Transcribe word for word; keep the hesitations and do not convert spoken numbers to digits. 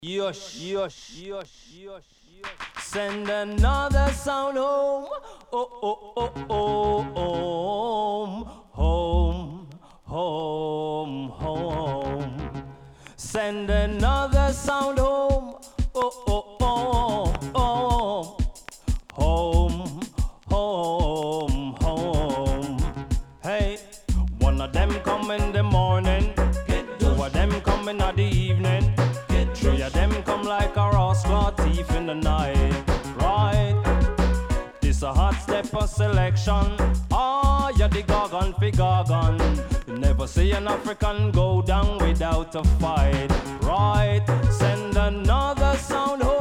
Yosh, yosh, yosh, yosh, yosh. Send another sound home. Oh, oh, oh, oh, home. Home, home, home. Send another sound home. Oh, oh, oh, oh. Home, home, home. Hey, one of them come in the morning. Two of them come in the evening. Three of them come like a rascal thief in the night. Right? This a hot step of selection. Ah, you're the gargan fi gargan. You never see an African go down without a fight. Right? Send another sound home.